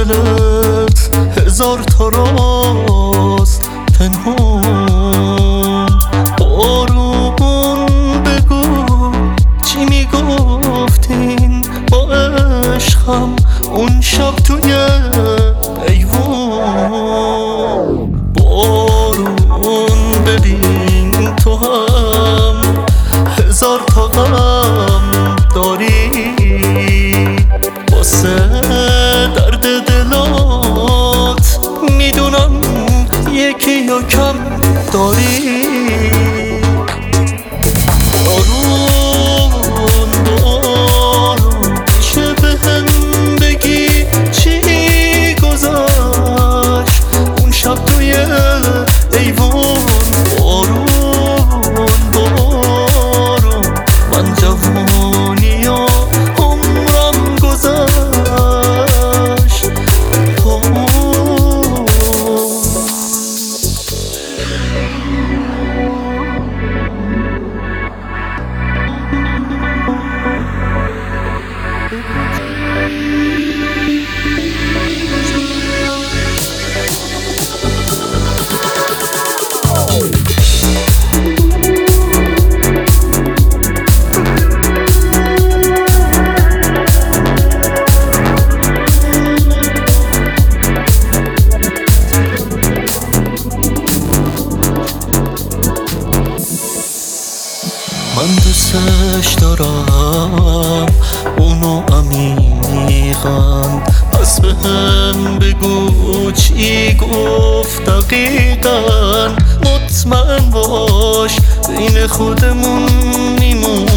دلت هزار تا راست پنهون. بارون بگو چی میگفتین با عشقم اون شب توی ایوون. بارون ببین تو هم هزار تا غم داری، واسه درد دلات میدونم یکی یا کم داری. بارون میشه بهم بگی چی گذشت اون شب توی ایوون. بارون من جوانی و عمرم گذشت. من دوستش دارم اونو عمیقاً، پس بهم بگو چی گفت دقیقاً. مطمئن باش بین خودمون میمون